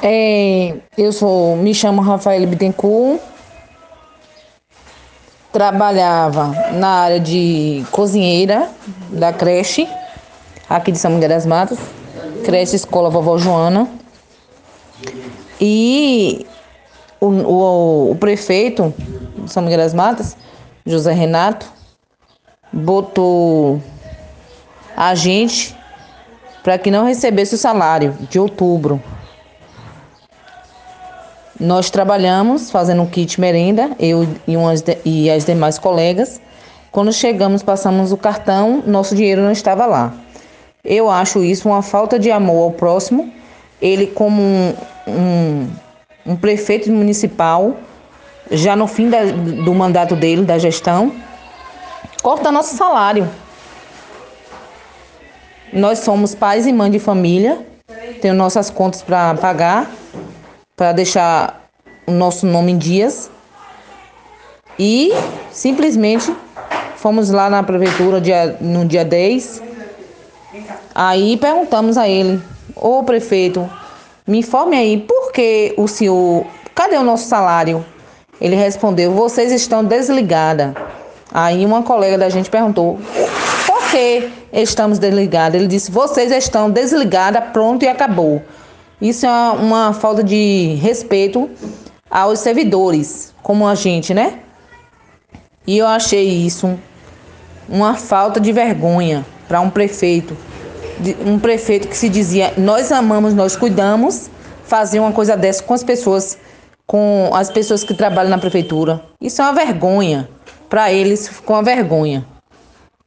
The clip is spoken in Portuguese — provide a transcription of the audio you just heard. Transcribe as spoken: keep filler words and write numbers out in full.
É, eu sou, me chamo Rafael Bittencourt, trabalhava na área de cozinheira da creche, aqui de São Miguel das Matas, creche Escola Vovó Joana. E o, o, o prefeito de São Miguel das Matas, José Renato, botou a gente para que não recebesse o salário de outubro. Nós trabalhamos fazendo um kit merenda, eu e, umas de, e as demais colegas. Quando chegamos, passamos o cartão, nosso dinheiro não estava lá. Eu acho isso uma falta de amor ao próximo. Ele, como um, um, um prefeito municipal, já no fim da, do mandato dele, da gestão, corta nosso salário. Nós somos pais e mães de família, temos nossas contas para pagar, para deixar o nosso nome em dias. E simplesmente fomos lá na prefeitura dia, no dia dez. Aí perguntamos a ele: ô prefeito, me informe aí, por que o senhor, cadê o nosso salário? Ele respondeu: vocês estão desligadas. Aí uma colega da gente perguntou: por que estamos desligados? Ele disse: vocês estão desligadas, pronto e acabou. Isso é uma, uma falta de respeito aos servidores, como a gente, né? E eu achei isso uma falta de vergonha para um prefeito. Um prefeito que se dizia: nós amamos, nós cuidamos, fazer uma coisa dessa com as pessoas, com as pessoas que trabalham na prefeitura. Isso é uma vergonha. Para eles ficou uma vergonha.